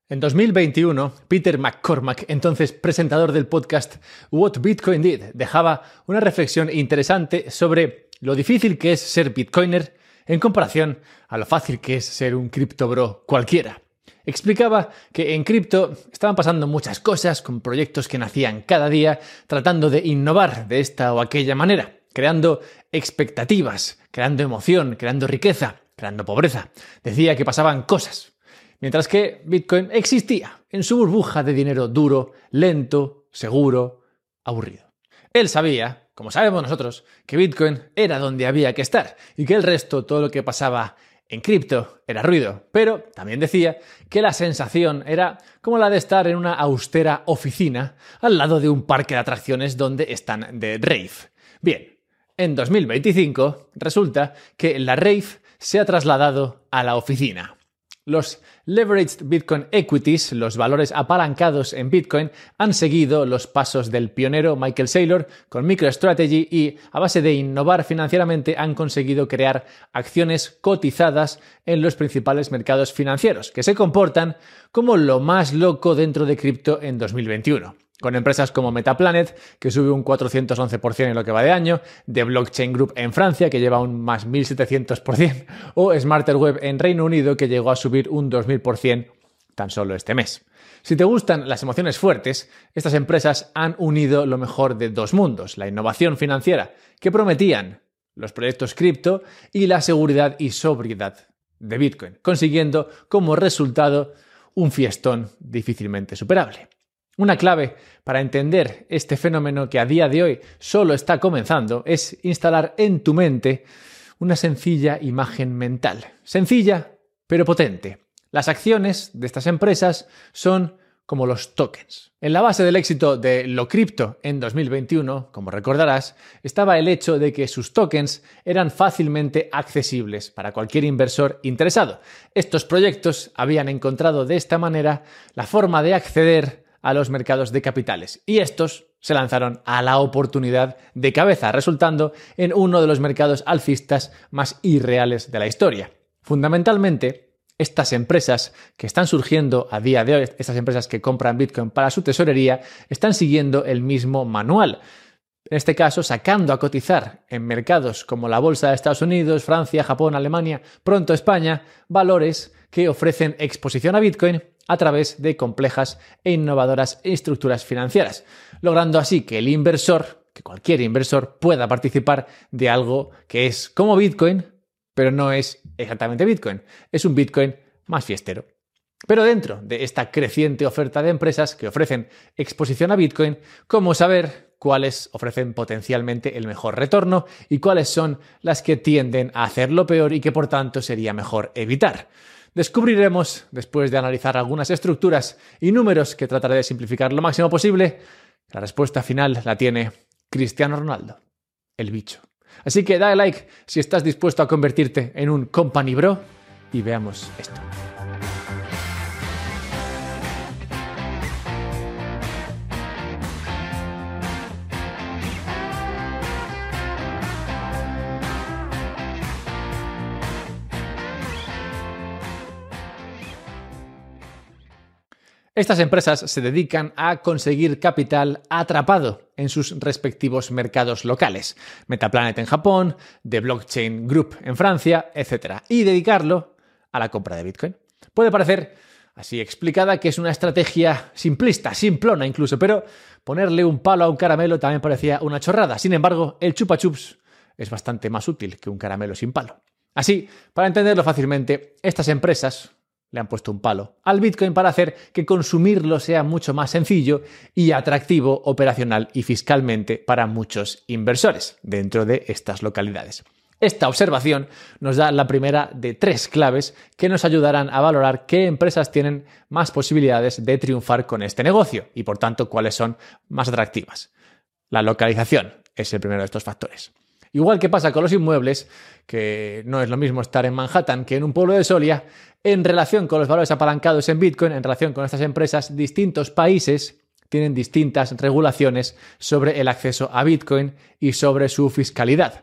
En 2021, Peter McCormack, entonces presentador del podcast What Bitcoin Did, dejaba una reflexión interesante sobre lo difícil que es ser bitcoiner en comparación a lo fácil que es ser un criptobro cualquiera. Explicaba que en cripto estaban pasando muchas cosas con proyectos que nacían cada día tratando de innovar de esta o aquella manera, creando expectativas, creando emoción, creando riqueza, creando pobreza. Decía que pasaban cosas. Mientras que Bitcoin existía en su burbuja de dinero duro, lento, seguro, aburrido. Él sabía, como sabemos nosotros, que Bitcoin era donde había que estar y que el resto, todo lo que pasaba en cripto, era ruido. Pero también decía que la sensación era como la de estar en una austera oficina al lado de un parque de atracciones donde están de rave. Bien, en 2025 resulta que la rave se ha trasladado a la oficina. Los Leveraged Bitcoin Equities, los valores apalancados en Bitcoin, han seguido los pasos del pionero Michael Saylor con MicroStrategy y, a base de innovar financieramente, han conseguido crear acciones cotizadas en los principales mercados financieros, que se comportan como lo más loco dentro de cripto en 2021. Con empresas como Metaplanet, que sube un 411% en lo que va de año, The Blockchain Group en Francia, que lleva un más 1.700%, o Smarterweb en Reino Unido, que llegó a subir un 2.000% tan solo este mes. Si te gustan las emociones fuertes, estas empresas han unido lo mejor de dos mundos, la innovación financiera, que prometían los proyectos cripto, y la seguridad y sobriedad de Bitcoin, consiguiendo como resultado un fiestón difícilmente superable. Una clave para entender este fenómeno que a día de hoy solo está comenzando es instalar en tu mente una sencilla imagen mental. Sencilla, pero potente. Las acciones de estas empresas son como los tokens. En la base del éxito de lo cripto en 2021, como recordarás, estaba el hecho de que sus tokens eran fácilmente accesibles para cualquier inversor interesado. Estos proyectos habían encontrado de esta manera la forma de acceder a los mercados de capitales, y estos se lanzaron a la oportunidad de cabeza, resultando en uno de los mercados alcistas más irreales de la historia. Fundamentalmente, estas empresas que están surgiendo a día de hoy, estas empresas que compran Bitcoin para su tesorería, están siguiendo el mismo manual. En este caso, sacando a cotizar en mercados como la Bolsa de Estados Unidos, Francia, Japón, Alemania, pronto España, valores que ofrecen exposición a Bitcoin a través de complejas e innovadoras estructuras financieras, logrando así que el inversor, que cualquier inversor, pueda participar de algo que es como Bitcoin, pero no es exactamente Bitcoin, es un Bitcoin más fiestero. Pero dentro de esta creciente oferta de empresas que ofrecen exposición a Bitcoin, ¿cómo saber cuáles ofrecen potencialmente el mejor retorno y cuáles son las que tienden a hacerlo peor y que por tanto sería mejor evitar? Descubriremos, después de analizar algunas estructuras y números que trataré de simplificar lo máximo posible, la respuesta final la tiene Cristiano Ronaldo, el bicho. Así que dale like si estás dispuesto a convertirte en un company bro y veamos esto. Estas empresas se dedican a conseguir capital atrapado en sus respectivos mercados locales, Metaplanet en Japón, The Blockchain Group en Francia, etc., y dedicarlo a la compra de Bitcoin. Puede parecer, así explicada, que es una estrategia simplista, simplona incluso, pero ponerle un palo a un caramelo también parecía una chorrada. Sin embargo, el chupa chups es bastante más útil que un caramelo sin palo. Así, para entenderlo fácilmente, estas empresas le han puesto un palo al Bitcoin para hacer que consumirlo sea mucho más sencillo y atractivo operacional y fiscalmente para muchos inversores dentro de estas localidades. Esta observación nos da la primera de tres claves que nos ayudarán a valorar qué empresas tienen más posibilidades de triunfar con este negocio y, por tanto, cuáles son más atractivas. La localización es el primero de estos factores. Igual que pasa con los inmuebles, que no es lo mismo estar en Manhattan que en un pueblo de Soria, en relación con los valores apalancados en Bitcoin, en relación con estas empresas, distintos países tienen distintas regulaciones sobre el acceso a Bitcoin y sobre su fiscalidad.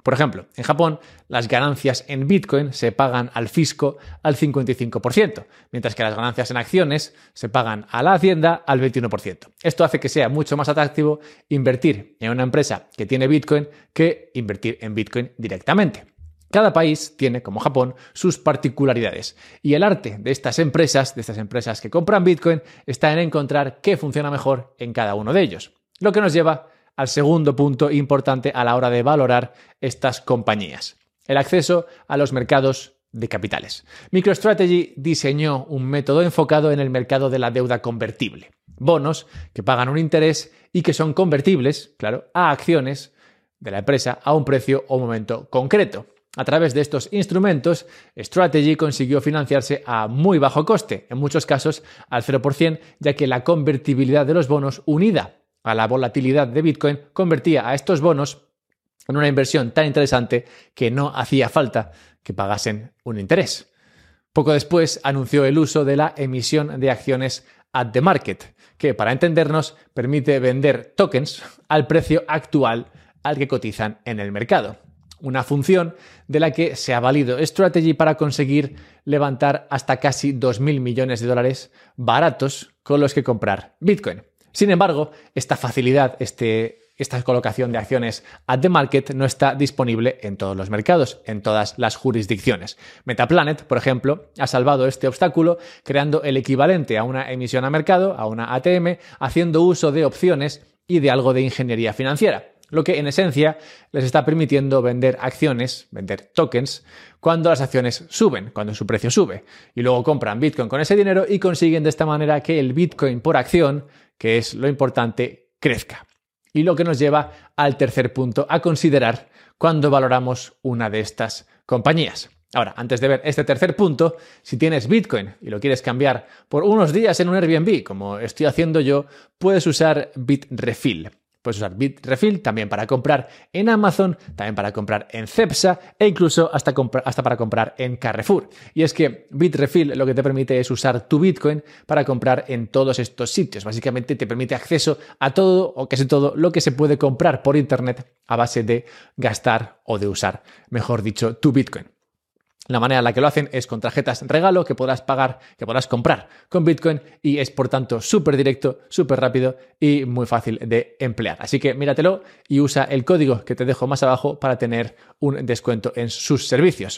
Por ejemplo, en Japón, las ganancias en Bitcoin se pagan al fisco al 55%, mientras que las ganancias en acciones se pagan a la hacienda al 21%. Esto hace que sea mucho más atractivo invertir en una empresa que tiene Bitcoin que invertir en Bitcoin directamente. Cada país tiene, como Japón, sus particularidades. Y el arte de estas empresas que compran Bitcoin, está en encontrar qué funciona mejor en cada uno de ellos. Lo que nos lleva al segundo punto importante a la hora de valorar estas compañías: el acceso a los mercados de capitales. MicroStrategy diseñó un método enfocado en el mercado de la deuda convertible. Bonos que pagan un interés y que son convertibles, claro, a acciones de la empresa a un precio o momento concreto. A través de estos instrumentos, Strategy consiguió financiarse a muy bajo coste, en muchos casos al 0%, ya que la convertibilidad de los bonos, unida a la volatilidad de Bitcoin, convertía a estos bonos en una inversión tan interesante que no hacía falta que pagasen un interés. Poco después anunció el uso de la emisión de acciones at the market, que, para entendernos, permite vender tokens al precio actual al que cotizan en el mercado. Una función de la que se ha valido Strategy para conseguir levantar hasta casi 2.000 millones de dólares baratos con los que comprar Bitcoin. Sin embargo, esta facilidad, esta colocación de acciones at the market no está disponible en todos los mercados, en todas las jurisdicciones. Metaplanet, por ejemplo, ha salvado este obstáculo creando el equivalente a una emisión a mercado, a una ATM, haciendo uso de opciones y de algo de ingeniería financiera, lo que en esencia les está permitiendo vender acciones, vender tokens, cuando las acciones suben, cuando su precio sube. Y luego compran Bitcoin con ese dinero y consiguen de esta manera que el Bitcoin por acción, que es lo importante, crezca. Y lo que nos lleva al tercer punto a considerar cuando valoramos una de estas compañías. Ahora, antes de ver este tercer punto, si tienes Bitcoin y lo quieres cambiar por unos días en un Airbnb, como estoy haciendo yo, puedes usar Bitrefill. Puedes usar Bitrefill también para comprar en Amazon, también para comprar en Cepsa e incluso hasta para comprar en Carrefour. Y es que Bitrefill lo que te permite es usar tu Bitcoin para comprar en todos estos sitios. Básicamente te permite acceso a todo o casi todo lo que se puede comprar por Internet a base de gastar o de usar, mejor dicho, tu Bitcoin. La manera en la que lo hacen es con tarjetas regalo que podrás comprar con Bitcoin y es, por tanto, súper directo, súper rápido y muy fácil de emplear. Así que míratelo y usa el código que te dejo más abajo para tener un descuento en sus servicios.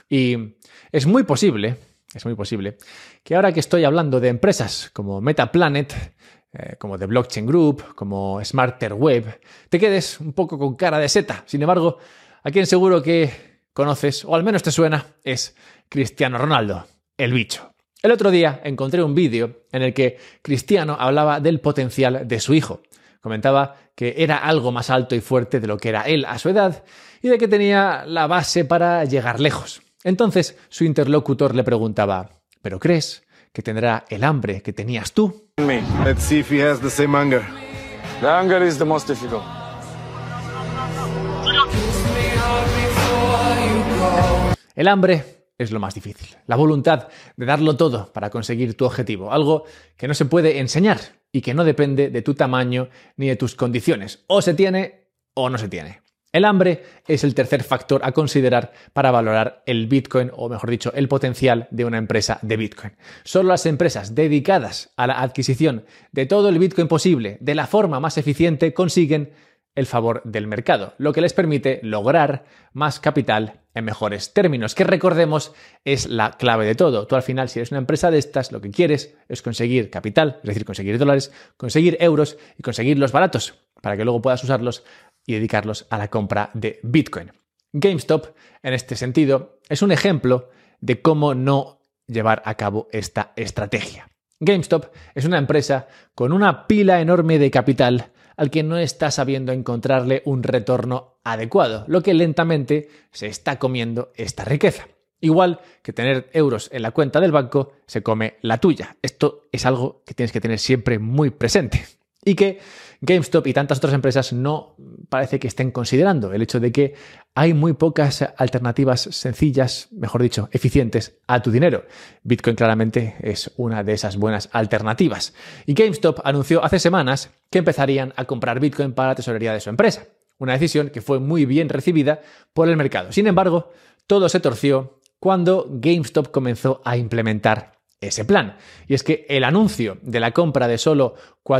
Y es muy posible que ahora que estoy hablando de empresas como Metaplanet, como The Blockchain Group, como Smarter Web, te quedes un poco con cara de seta. Sin embargo, a quien seguro que conoces, o al menos te suena, es Cristiano Ronaldo, el bicho. El otro día encontré un vídeo en el que Cristiano hablaba del potencial de su hijo. Comentaba que era algo más alto y fuerte de lo que era él a su edad y de que tenía la base para llegar lejos. Entonces su interlocutor le preguntaba: ¿pero crees que tendrá el hambre que tenías tú? Let's see if he has the same hunger. The hunger is the most difficult. El hambre es lo más difícil. La voluntad de darlo todo para conseguir tu objetivo. Algo que no se puede enseñar y que no depende de tu tamaño ni de tus condiciones. O se tiene o no se tiene. El hambre es el tercer factor a considerar para valorar el Bitcoin, o mejor dicho, el potencial de una empresa de Bitcoin. Solo las empresas dedicadas a la adquisición de todo el Bitcoin posible de la forma más eficiente consiguen el favor del mercado, lo que les permite lograr más capital en mejores términos, que recordemos es la clave de todo. Tú al final, si eres una empresa de estas, lo que quieres es conseguir capital, es decir, conseguir dólares, conseguir euros y conseguirlos baratos para que luego puedas usarlos y dedicarlos a la compra de Bitcoin. GameStop, en este sentido, es un ejemplo de cómo no llevar a cabo esta estrategia. GameStop es una empresa con una pila enorme de capital al que no está sabiendo encontrarle un retorno adecuado, lo que lentamente se está comiendo esta riqueza. Igual que tener euros en la cuenta del banco se come la tuya. Esto es algo que tienes que tener siempre muy presente. Y que GameStop y tantas otras empresas no parece que estén considerando el hecho de que hay muy pocas alternativas sencillas, mejor dicho, eficientes a tu dinero. Bitcoin claramente es una de esas buenas alternativas. Y GameStop anunció hace semanas que empezarían a comprar Bitcoin para la tesorería de su empresa. una decisión que fue muy bien recibida por el mercado. Sin embargo, todo se torció cuando GameStop comenzó a implementar ese plan. Y es que el anuncio de la compra de solo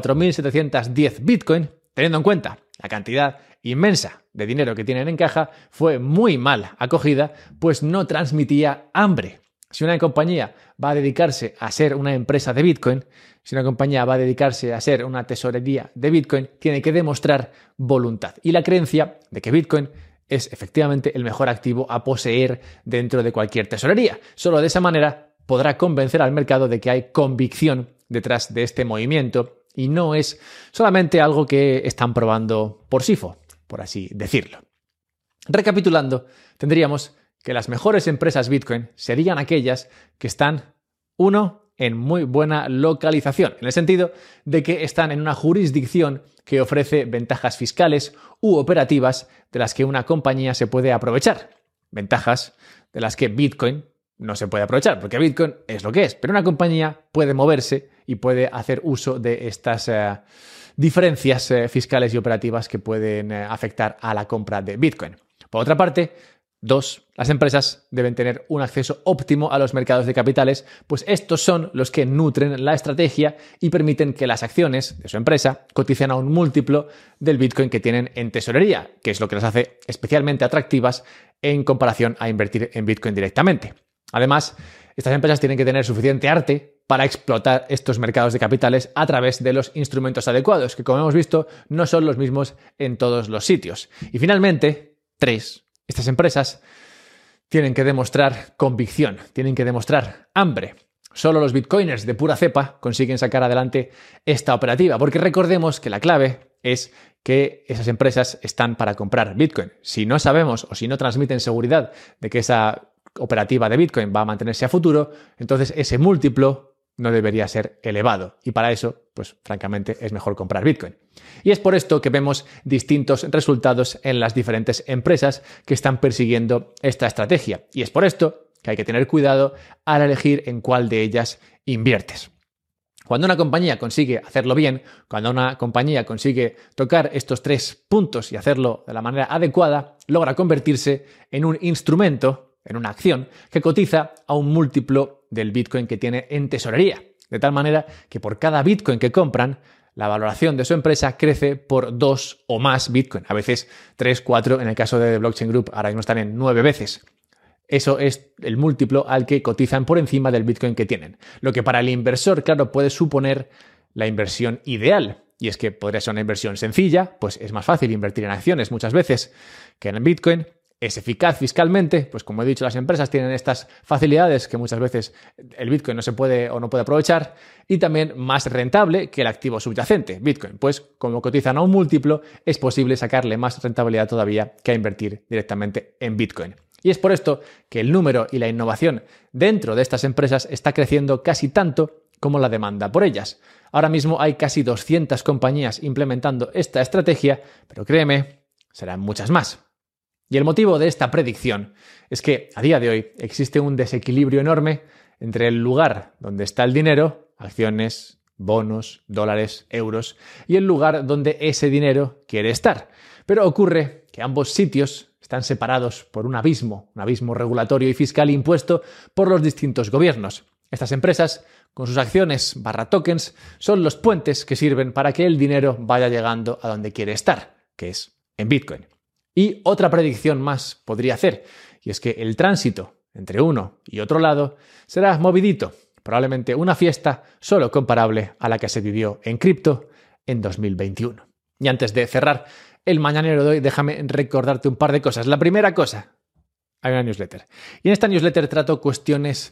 4.710 Bitcoin, teniendo en cuenta la cantidad inmensa de dinero que tienen en caja, fue muy mal acogida, pues no transmitía hambre. Si una compañía va a dedicarse a ser una empresa de Bitcoin, si una compañía va a dedicarse a ser una tesorería de Bitcoin, tiene que demostrar voluntad y la creencia de que Bitcoin es efectivamente el mejor activo a poseer dentro de cualquier tesorería. Solo de esa manera podrá convencer al mercado de que hay convicción detrás de este movimiento y no es solamente algo que están probando por sifo, por así decirlo. Recapitulando, tendríamos que las mejores empresas Bitcoin serían aquellas que están, uno, en muy buena localización, en el sentido de que están en una jurisdicción que ofrece ventajas fiscales u operativas de las que una compañía se puede aprovechar. Ventajas de las que Bitcoin no se puede aprovechar, porque Bitcoin es lo que es, pero una compañía puede moverse y puede hacer uso de estas diferencias fiscales y operativas que pueden afectar a la compra de Bitcoin. Por otra parte, dos, las empresas deben tener un acceso óptimo a los mercados de capitales, pues estos son los que nutren la estrategia y permiten que las acciones de su empresa coticen a un múltiplo del Bitcoin que tienen en tesorería, que es lo que las hace especialmente atractivas en comparación a invertir en Bitcoin directamente. Además, estas empresas tienen que tener suficiente arte para explotar estos mercados de capitales a través de los instrumentos adecuados, que como hemos visto no son los mismos en todos los sitios. Y finalmente, tres, estas empresas tienen que demostrar convicción, tienen que demostrar hambre. Solo los bitcoiners de pura cepa consiguen sacar adelante esta operativa, porque recordemos que la clave es que esas empresas están para comprar Bitcoin. Si no sabemos o si no transmiten seguridad de que esa operativa de Bitcoin va a mantenerse a futuro, entonces ese múltiplo no debería ser elevado. Y para eso, pues francamente, es mejor comprar Bitcoin. Y es por esto que vemos distintos resultados en las diferentes empresas que están persiguiendo esta estrategia. Y es por esto que hay que tener cuidado al elegir en cuál de ellas inviertes. Cuando una compañía consigue hacerlo bien, cuando una compañía consigue tocar estos tres puntos y hacerlo de la manera adecuada, logra convertirse en un instrumento, en una acción, que cotiza a un múltiplo del Bitcoin que tiene en tesorería. De tal manera que por cada Bitcoin que compran, la valoración de su empresa crece por 2 o más Bitcoin. A veces 3, 4, en el caso de The Blockchain Group, ahora mismo están en 9 veces. Eso es el múltiplo al que cotizan por encima del Bitcoin que tienen. Lo que para el inversor, claro, puede suponer la inversión ideal. Y es que podría ser una inversión sencilla, pues es más fácil invertir en acciones muchas veces que en Bitcoin. Es eficaz fiscalmente, pues como he dicho, las empresas tienen estas facilidades que muchas veces el Bitcoin no se puede o no puede aprovechar, y también más rentable que el activo subyacente, Bitcoin. Pues como cotizan a un múltiplo, es posible sacarle más rentabilidad todavía que a invertir directamente en Bitcoin. Y es por esto que el número y la innovación dentro de estas empresas está creciendo casi tanto como la demanda por ellas. Ahora mismo hay casi 200 compañías implementando esta estrategia, pero créeme, serán muchas más. Y el motivo de esta predicción es que a día de hoy existe un desequilibrio enorme entre el lugar donde está el dinero, acciones, bonos, dólares, euros, y el lugar donde ese dinero quiere estar. Pero ocurre que ambos sitios están separados por un abismo regulatorio y fiscal impuesto por los distintos gobiernos. Estas empresas, con sus acciones / tokens, son los puentes que sirven para que el dinero vaya llegando a donde quiere estar, que es en Bitcoin. Y otra predicción más podría hacer, y es que el tránsito entre uno y otro lado será movidito, probablemente una fiesta solo comparable a la que se vivió en cripto en 2021. Y antes de cerrar el mañanero de hoy, déjame recordarte un par de cosas. La primera cosa, hay una newsletter. Y en esta newsletter trato cuestiones,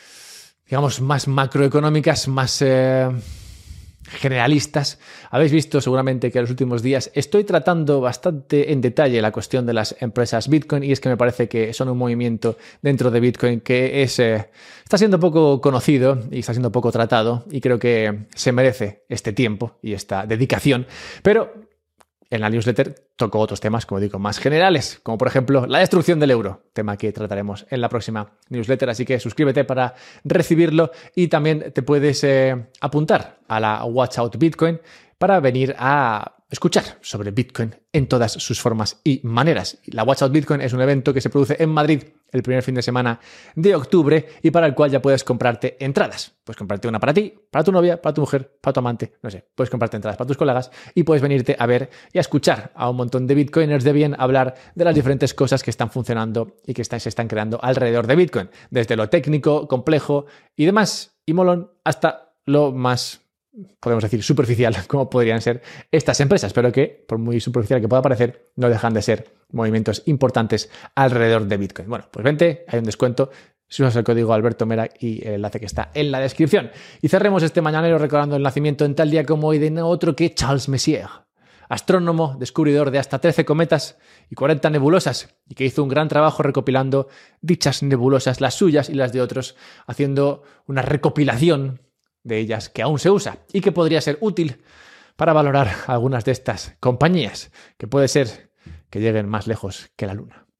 digamos, más macroeconómicas, más generalistas. Habéis visto seguramente que en los últimos días estoy tratando bastante en detalle la cuestión de las empresas Bitcoin, y es que me parece que son un movimiento dentro de Bitcoin que está siendo poco conocido y está siendo poco tratado, y creo que se merece este tiempo y esta dedicación. Pero en la newsletter toco otros temas, como digo, más generales, como por ejemplo la destrucción del euro, tema que trataremos en la próxima newsletter, así que suscríbete para recibirlo, y también te puedes apuntar a la Watch Out Bitcoin para venir a escuchar sobre Bitcoin en todas sus formas y maneras. La Watch Out Bitcoin es un evento que se produce en Madrid el primer fin de semana de octubre y para el cual ya puedes comprarte entradas. Puedes comprarte una para ti, para tu novia, para tu mujer, para tu amante, no sé. Puedes comprarte entradas para tus colegas y puedes venirte a ver y a escuchar a un montón de Bitcoiners de bien hablar de las diferentes cosas que están funcionando y que se están creando alrededor de Bitcoin. Desde lo técnico, complejo y demás, y molón, hasta lo más, podemos decir, superficial, como podrían ser estas empresas, pero que, por muy superficial que pueda parecer, no dejan de ser movimientos importantes alrededor de Bitcoin. Bueno, pues vente, hay un descuento si usas el código Alberto Mera y el enlace que está en la descripción. Y cerremos este mañanero recordando el nacimiento en tal día como hoy de no otro que Charles Messier, astrónomo, descubridor de hasta 13 cometas y 40 nebulosas, y que hizo un gran trabajo recopilando dichas nebulosas, las suyas y las de otros, haciendo una recopilación de ellas que aún se usa y que podría ser útil para valorar algunas de estas compañías, que puede ser que lleguen más lejos que la Luna.